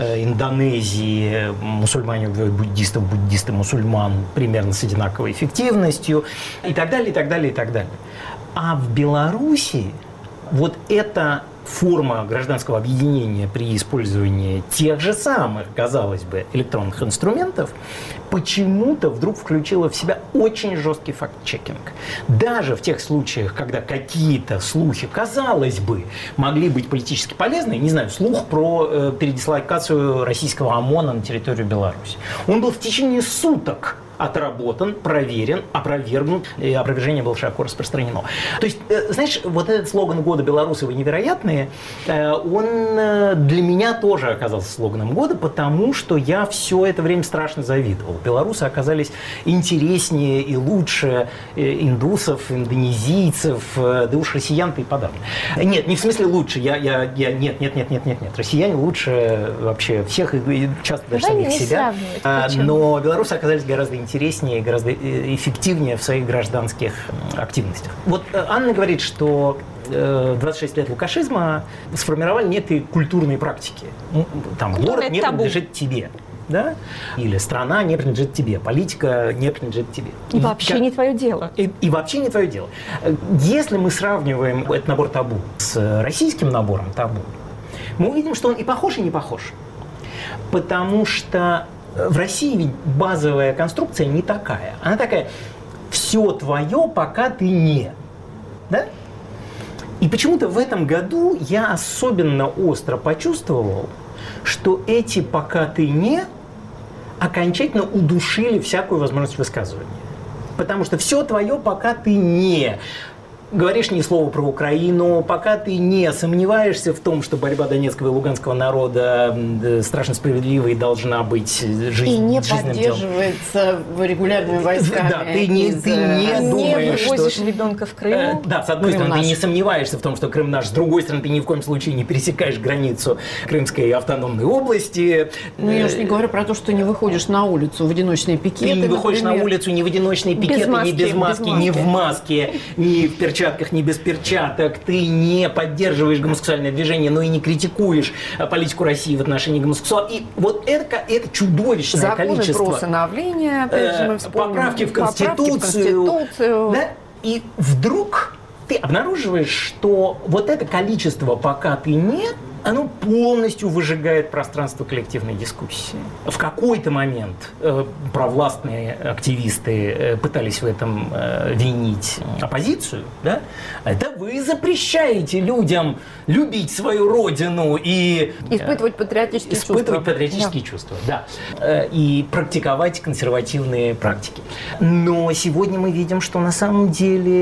Индонезии мусульмане убивают буддистов, буддисты мусульман примерно с одинаковой эффективностью, и так далее, и так далее, и так далее. А в Беларуси вот эта форма гражданского объединения при использовании тех же самых, казалось бы, электронных инструментов почему-то вдруг включила в себя очень жесткий факт-чекинг. Даже в тех случаях, когда какие-то слухи, казалось бы, могли быть политически полезны, не знаю, слух про передислокацию российского ОМОНа на территорию Беларуси, он был в течение суток отработан, проверен, опровергнут, и опровержение было широко распространено. То есть, знаешь, вот этот слоган года «Белорусы, вы невероятные», он для меня тоже оказался слоганом года, потому что я все это время страшно завидовал. Белорусы оказались интереснее и лучше индусов, индонезийцев, да уж россиян-то и подавно. Нет, не в смысле лучше, нет. Россияне лучше вообще всех, и часто даже самих себя. Но белорусы оказались гораздо интереснее и гораздо эффективнее в своих гражданских активностях. Вот Анна говорит, что 26 лет лукашизма сформировали некие культурные практики. Там город не принадлежит тебе. Да? Или страна не принадлежит тебе, политика не принадлежит тебе. И вообще не твое дело. И вообще не твое дело. Если мы сравниваем этот набор табу с российским набором табу, мы увидим, что он и похож, и не похож. Потому что в России ведь базовая конструкция не такая. Она такая: все твое, пока ты не. Да? И почему-то в этом году я особенно остро почувствовал, что эти «пока ты не» окончательно удушили всякую возможность высказывания. Потому что все твое, пока ты не говоришь ни слова про Украину, пока ты не сомневаешься в том, что борьба донецкого и луганского народа страшно справедливой должна быть жизненным делом. И не поддерживается регулярными войсками. Да, ты не думаешь, не вывозишь ребенка в Крым. Да, с одной стороны, ты не сомневаешься в том, что Крым наш, с другой стороны, ты ни в коем случае не пересекаешь границу Крымской автономной области. Ну, я же не говорю про то, что не выходишь на улицу в одиночные пикеты. Ты не выходишь на улицу ни в одиночные пикеты, ни без маски, ни в маске, ни в перчатках, ни без перчаток, ты не поддерживаешь гомосексуальное движение, но и не критикуешь политику России в отношении гомосексуалов. И вот это чудовищное количество. Законы про усыновление, опять же, мы вспомним. Поправки в Конституцию. Да? И вдруг ты обнаруживаешь, что вот это количество «пока ты не» оно полностью выжигает пространство коллективной дискуссии. В какой-то момент провластные активисты пытались в этом винить оппозицию. Да? Это вы запрещаете людям любить свою родину и испытывать патриотические чувства. Да. И практиковать консервативные практики. Но сегодня мы видим, что на самом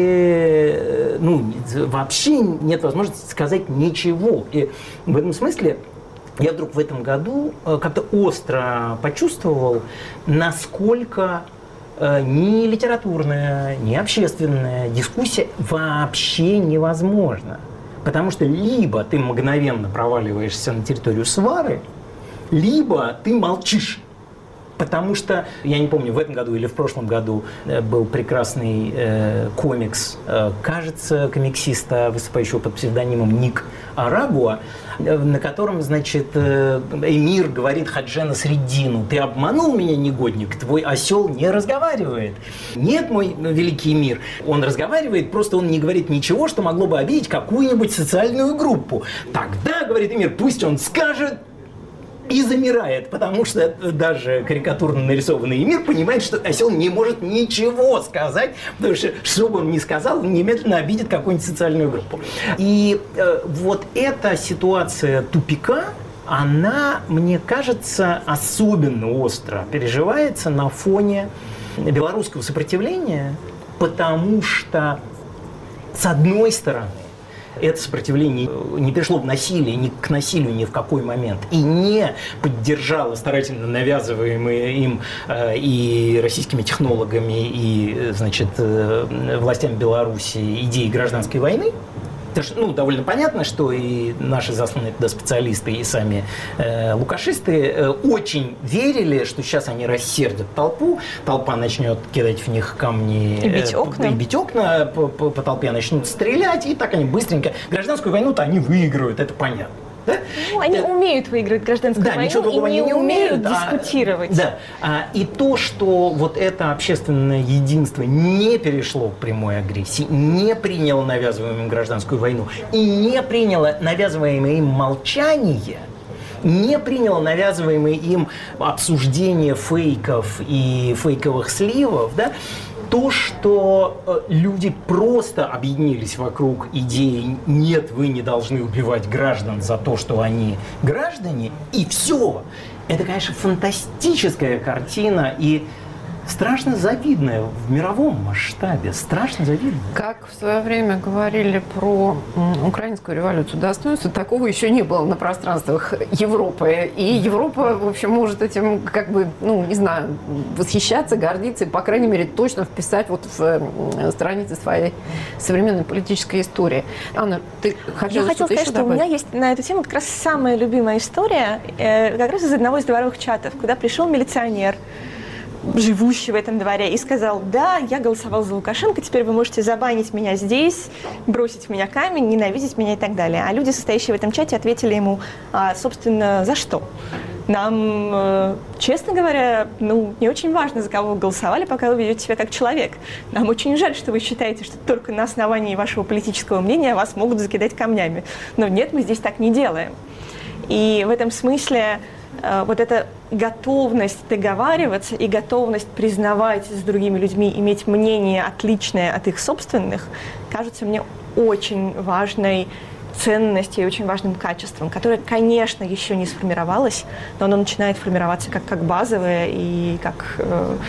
деле вообще нет возможности сказать ничего. И в этом смысле я вдруг в этом году как-то остро почувствовал, насколько ни литературная, ни общественная дискуссия вообще невозможна. Потому что либо ты мгновенно проваливаешься на территорию свары, либо ты молчишь. Потому что, я не помню, в этом году или в прошлом году был прекрасный комикс, кажется, комиксиста, выступающего под псевдонимом Ник Арагуа, на котором, значит, эмир говорит Хаджи Насреддину: «Ты обманул меня, негодник, твой осел не разговаривает». Нет, мой великий эмир, он разговаривает, просто он не говорит ничего, что могло бы обидеть какую-нибудь социальную группу. Тогда, говорит эмир, пусть он скажет, и замирает, потому что даже карикатурно нарисованный эмир понимает, что осел не может ничего сказать, потому что бы он ни сказал, он немедленно обидит какую-нибудь социальную группу. И вот эта ситуация тупика, она, мне кажется, особенно остро переживается на фоне белорусского сопротивления, потому что, с одной стороны, это сопротивление не перешло в насилие, ни к насилию ни в какой момент, и не поддержало старательно навязываемые им и российскими технологами, и, значит, властями Беларуси идеи гражданской войны. Потому что, довольно понятно, что и наши засланные туда специалисты, и сами лукашисты очень верили, что сейчас они рассердят толпу, толпа начнет кидать в них камни, и бить окна, по толпе начнут стрелять, и так они быстренько. Гражданскую войну-то они выиграют, это понятно. Да? Они умеют выиграть гражданскую войну, ничего другого и не умеют дискутировать. И то, что вот это общественное единство не перешло к прямой агрессии, не приняло навязываемую им гражданскую войну и не приняло навязываемое им молчание, не приняло навязываемое им обсуждение фейков и фейковых сливов, да, то, что люди просто объединились вокруг идеи «нет, вы не должны убивать граждан за то, что они граждане», и все. Это, конечно, фантастическая картина и страшно завидная в мировом масштабе, страшно завидная. Как в свое время говорили про украинскую революцию достоинства, такого еще не было на пространствах Европы. И Европа, в общем, может этим, восхищаться, гордиться и, по крайней мере, точно вписать вот в страницы своей современной политической истории. Анна, ты хотела Я хотела сказать, что у меня есть на эту тему как раз самая любимая история, как раз из одного из дворовых чатов, куда пришел милиционер, живущий в этом дворе, и сказал: да, я голосовал за Лукашенко, теперь вы можете забанить меня здесь, бросить в меня камень, ненавидеть меня и так далее. А люди, состоящие в этом чате, ответили ему: собственно, за что? Нам, честно говоря, не очень важно, за кого вы голосовали, пока вы ведете себя как человек. Нам очень жаль, что вы считаете, что только на основании вашего политического мнения вас могут закидать камнями. Но нет, мы здесь так не делаем. И в этом смысле вот эта готовность договариваться и готовность признавать с другими людьми, иметь мнение отличное от их собственных, кажется мне очень важной ценностью и очень важным качеством, которое, конечно, еще не сформировалось, но оно начинает формироваться как базовое и как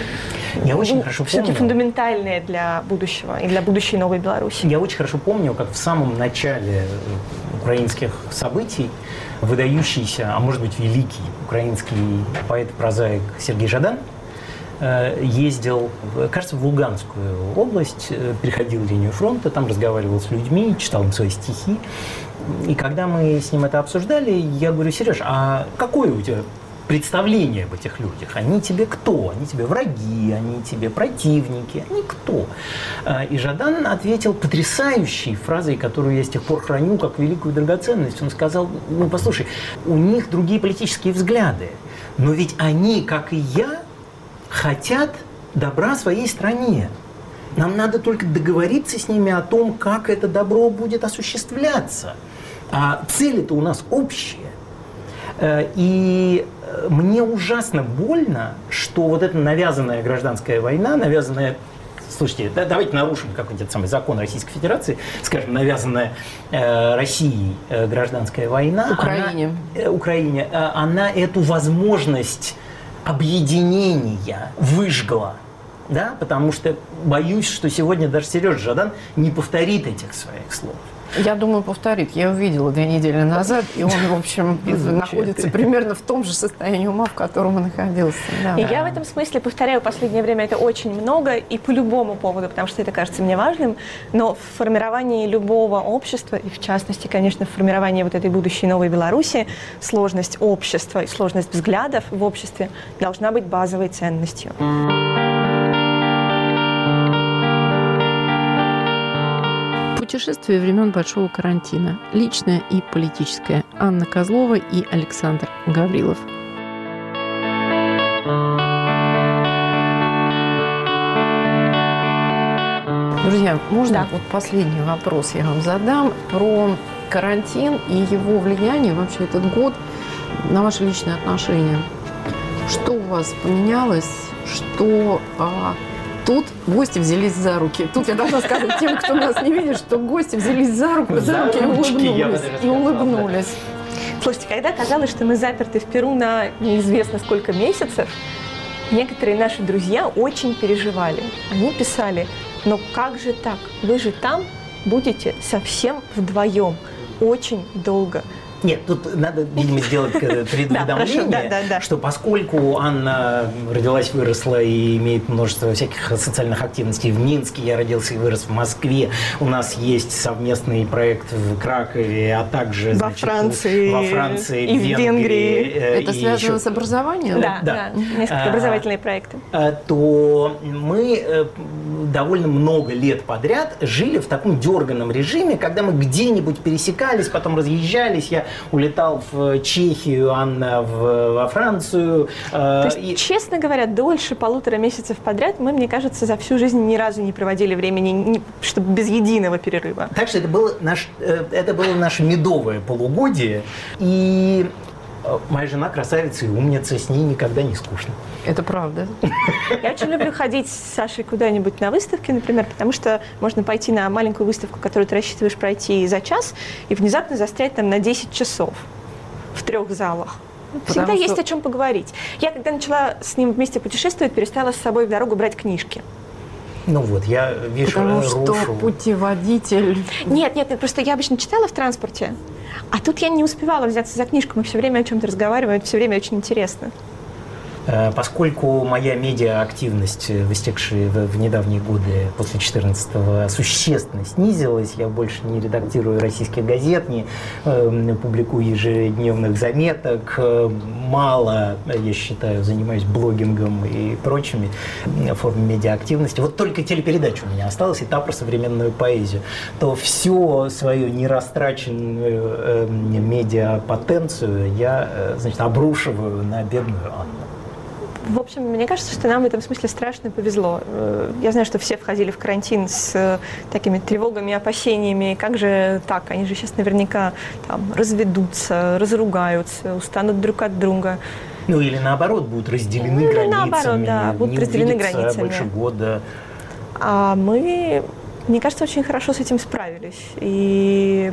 все-таки фундаментальное для будущего и для будущей новой Беларуси. Я очень хорошо помню, как в самом начале украинских событий выдающийся, а может быть великий украинский поэт-прозаик Сергей Жадан ездил, кажется, в Луганскую область, переходил линию фронта, там разговаривал с людьми, читал им свои стихи. И когда мы с ним это обсуждали, я говорю: Сереж, а какое у тебя представление об этих людях? Они тебе кто? Они тебе враги, они тебе противники, они кто? И Жадан ответил потрясающей фразой, которую я с тех пор храню как великую драгоценность. Он сказал: послушай, у них другие политические взгляды, но ведь они, как и я, хотят добра своей стране. Нам надо только договориться с ними о том, как это добро будет осуществляться. А цели-то у нас общие. И мне ужасно больно, что вот эта навязанная гражданская война, навязанная... Слушайте, давайте нарушим какой-нибудь самый закон Российской Федерации, скажем, навязанная Россией гражданская война. Украине. Она эту возможность объединения выжгла. Да? Потому что боюсь, что сегодня даже Сережа Жадан не повторит этих своих слов. Я думаю, повторит. Я увидела 2 недели назад, и он, в общем, находится примерно в том же состоянии ума, в котором он находился. Да. И я в этом смысле повторяю в последнее время это очень много и по любому поводу, потому что это кажется мне важным, но в формировании любого общества, и в частности, конечно, в формировании вот этой будущей новой Беларуси, сложность общества и сложность взглядов в обществе должна быть базовой ценностью. Путешествие времен большого карантина. Личное и политическое. Анна Козлова и Александр Гаврилов. Друзья, можно вот последний вопрос я вам задам про карантин и его влияние, вообще этот год, на ваши личные отношения. Что у вас поменялось? Что... Тут гости взялись за руки. Тут я должна сказать тем, кто нас не видит, что гости взялись за руки и улыбнулись. Слушайте, когда казалось, что мы заперты в Перу на неизвестно сколько месяцев, некоторые наши друзья очень переживали. Они писали: но как же так? Вы же там будете совсем вдвоем. Очень долго. Нет, тут надо, видимо, сделать предуведомление, что поскольку Анна родилась, выросла и имеет множество всяких социальных активностей в Минске, я родился и вырос в Москве, у нас есть совместный проект в Кракове, а также во Франции, и в Венгрии. Это связано с образованием? Да, несколько образовательные проекты. То мы довольно много лет подряд жили в таком дерганом режиме, когда мы где-нибудь пересекались, потом разъезжались. Я улетал в Чехию, Анна во Францию. То есть, честно говоря, дольше 1,5 месяцев подряд мы, мне кажется, за всю жизнь ни разу не проводили времени, чтобы без единого перерыва. Так что это было наше медовое полугодие. И моя жена красавица и умница, с ней никогда не скучно. Это правда. Я очень люблю ходить с Сашей куда-нибудь на выставки, например, потому что можно пойти на маленькую выставку, которую ты рассчитываешь пройти за час, и внезапно застрять там на 10 часов в 3 залах. Всегда есть о чем поговорить. Я, когда начала с ним вместе путешествовать, перестала с собой в дорогу брать книжки. Ну вот, я вижу, потому что путеводитель... Нет, просто я обычно читала в транспорте, а тут я не успевала взяться за книжку, мы все время о чем-то разговариваем, все время очень интересно. Поскольку моя медиа-активность, выстекшая в недавние годы после 14-го, существенно снизилась, я больше не редактирую российских газет, не публикую ежедневных заметок, мало, я считаю, занимаюсь блогингом и прочими формами медиа-активности. Вот только телепередача у меня осталась, и та про современную поэзию. То всю свою нерастраченную медиа-потенцию я, значит, обрушиваю на бедную Анну. В общем, мне кажется, что нам в этом смысле страшно повезло. Я знаю, что все входили в карантин с такими тревогами, опасениями. Как же так? Они же сейчас наверняка там разведутся, разругаются, устанут друг от друга. Ну или наоборот, будут разделены границами. Наоборот, да, будут разделены границами. Больше года. А мы, мне кажется, очень хорошо с этим справились. И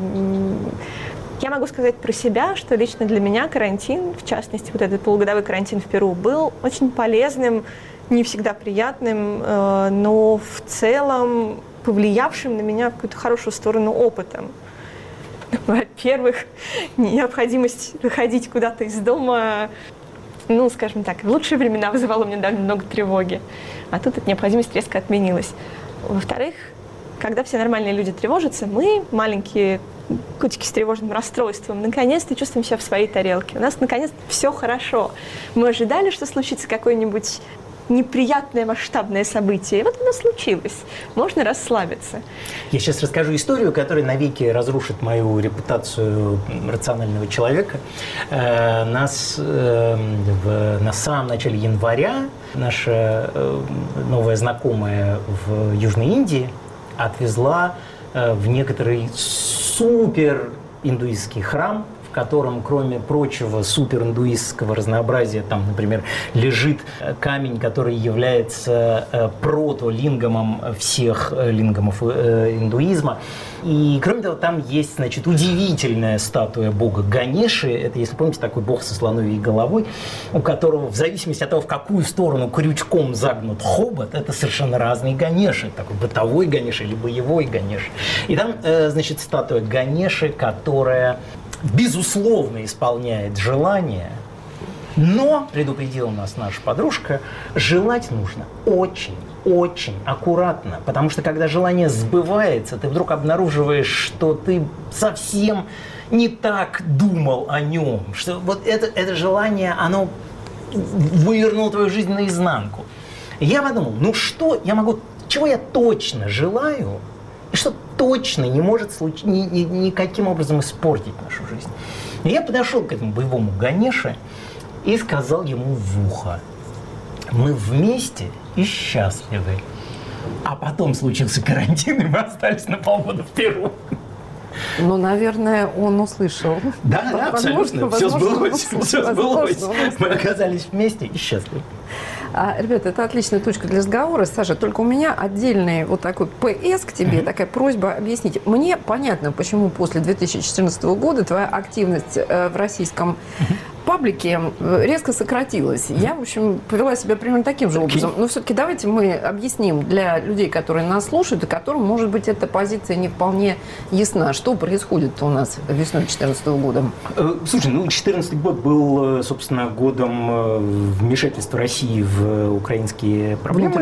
я могу сказать про себя, что лично для меня карантин, в частности, вот этот полугодовой карантин в Перу, был очень полезным, не всегда приятным, но в целом повлиявшим на меня в какую-то хорошую сторону опытом. Во-первых, необходимость выходить куда-то из дома, ну, скажем так, в лучшие времена вызывала у меня довольно много тревоги, а тут эта необходимость резко отменилась. Во-вторых, когда все нормальные люди тревожатся, мы, маленькие котики с тревожным расстройством, наконец-то чувствуем себя в своей тарелке. У нас наконец-то все хорошо. Мы ожидали, что случится какое-нибудь неприятное масштабное событие. И вот оно случилось. Можно расслабиться. Я сейчас расскажу историю, которая навеки разрушит мою репутацию рационального человека. На самом начале января наша новая знакомая в Южной Индии отвезла в некоторый супер индуистский храм, в котором, кроме прочего супериндуистского разнообразия, там, например, лежит камень, который является протолингамом всех лингамов индуизма. И, кроме того, там есть, значит, удивительная статуя бога Ганеши. Это, если помните, такой бог со слоновьей головой, у которого, в зависимости от того, в какую сторону крючком загнут хобот, это совершенно разные Ганеши. Такой бытовой Ганеши или боевой Ганеши. И там, значит, статуя Ганеши, которая безусловно исполняет желание, но, предупредила нас наша подружка, желать нужно очень аккуратно, потому что когда желание сбывается, ты вдруг обнаруживаешь, что ты совсем не так думал о нем, что вот это желание, оно вывернуло твою жизнь наизнанку. И я подумал, ну что я могу, чего я точно желаю, и что точно не может никаким образом испортить нашу жизнь. И я подошел к этому боевому Ганеше и сказал ему в ухо: мы вместе и счастливы. А потом случился карантин, и мы остались на полгода в Перу. Ну, наверное, он услышал. Да, абсолютно. Все сбылось. Мы оказались вместе и счастливы. Ребята, это отличная точка для разговора, Саша. Только у меня отдельный вот такой ПС к тебе, такая просьба объяснить. Мне понятно, почему после 2014 года твоя активность в российском паблике резко сократилась. Я, в общем, повела себя примерно таким же образом. Но все-таки давайте мы объясним для людей, которые нас слушают, и которым, может быть, эта позиция не вполне ясна. Что происходит у нас весной 2014 года? Слушай, 2014 год был, собственно, годом вмешательства России в украинские проблемы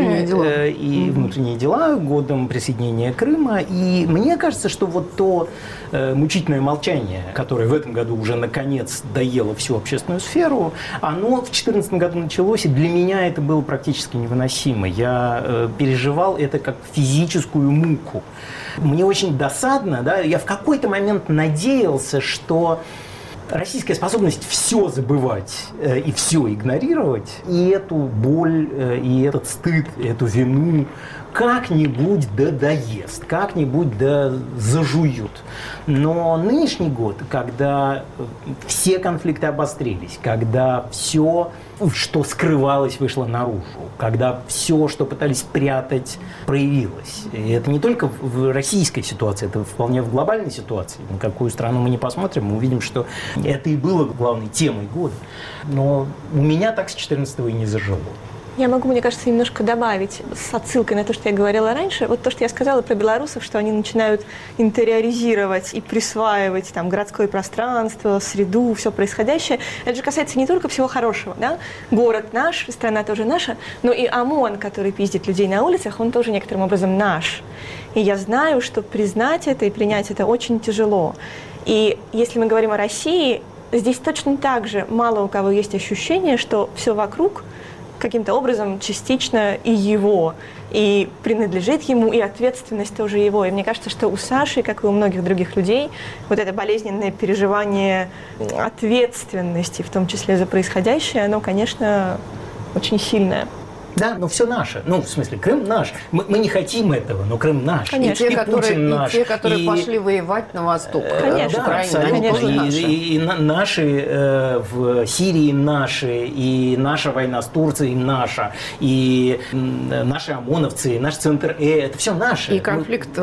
и внутренние дела, годом присоединения Крыма. И мне кажется, что вот то мучительное молчание, которое в этом году уже наконец доело всю общественную сферу, оно в 2014 году началось, и для меня это было практически невыносимо. Я переживал это как физическую муку. Мне очень досадно, да, я в какой-то момент надеялся, что российская способность все забывать и все игнорировать, и эту боль, и этот стыд, и эту вину как-нибудь доест, как-нибудь зажуют. Но нынешний год, когда все конфликты обострились, когда все, что скрывалось, вышло наружу, когда все, что пытались спрятать, проявилось. И это не только в российской ситуации, это вполне в глобальной ситуации. На какую страну мы не посмотрим, мы увидим, что это и было главной темой года. Но у меня так с 14-го и не зажило. Я могу, мне кажется, немножко добавить с отсылкой на то, что я говорила раньше. Вот то, что я сказала про белорусов, что они начинают интериоризировать и присваивать там городское пространство, среду, все происходящее. Это же касается не только всего хорошего, да? Город наш, страна тоже наша, но и ОМОН, который пиздит людей на улицах, он тоже некоторым образом наш. И я знаю, что признать это и принять это очень тяжело. И если мы говорим о России, здесь точно так же мало у кого есть ощущение, что все вокруг каким-то образом частично и его, и принадлежит ему, и ответственность тоже его. И мне кажется, что у Саши, как и у многих других людей, вот это болезненное переживание ответственности, в том числе за происходящее, оно, конечно, очень сильное. Да, но все наше. Ну, в смысле, Крым наш. Мы не хотим этого, но Крым наш. Конечно. И Путин наш. И те, которые пошли воевать на восток. Конечно, Украина, они тоже наши. И наши в Сирии наши, и наша война с Турцией наша, и наши ОМОНовцы, и наш центр это все наше. И конфликт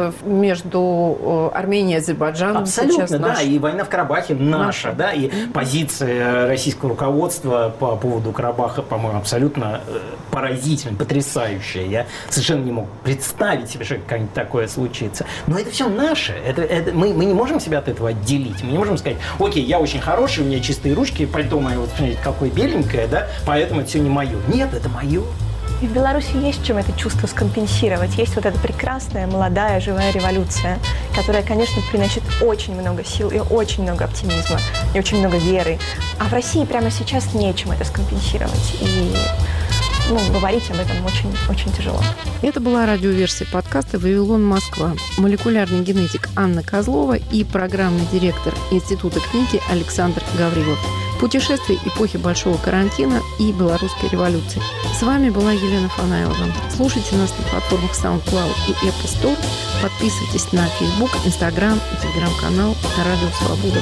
между Арменией и Азербайджаном абсолютно, сейчас наш. Да, и война в Карабахе наша, да, и позиция российского руководства по поводу Карабаха, по-моему, абсолютно поразительная. Потрясающее. Я совершенно не мог представить себе, что как-нибудь такое случится. Но это все наше. Мы не можем себя от этого отделить. Мы не можем сказать: окей, я очень хороший, у меня чистые ручки, пальто мое, вот смотрите, какое беленькое, да, поэтому это все не мое. Нет, это мое. И в Беларуси есть чем это чувство скомпенсировать. Есть вот эта прекрасная, молодая, живая революция, которая, конечно, приносит очень много сил и очень много оптимизма, и очень много веры. А в России прямо сейчас нечем это скомпенсировать. И говорить об этом очень тяжело. Это была радиоверсия подкаста «Вавилон, Москва». Молекулярный генетик Анна Козлова и программный директор Института книги Александр Гаврилов. путешествий эпохи Большого карантина и Белорусской революции. С вами была Елена Фанаилова. Слушайте нас на платформах SoundCloud и Apple Store. Подписывайтесь на Facebook, Instagram и Telegram-канал на Радио Свобода.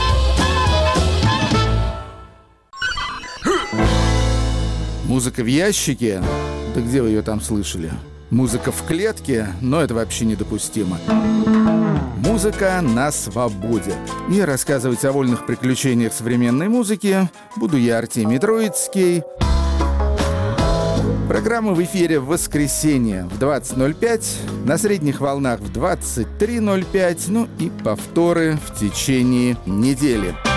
Музыка в ящике? Да где вы ее там слышали? Музыка в клетке? Но это вообще недопустимо. Музыка на свободе. И рассказывать о вольных приключениях современной музыки буду я, Артемий Троицкий. Программа в эфире в воскресенье в 20:05, на средних волнах в 23:05, ну и повторы в течение недели.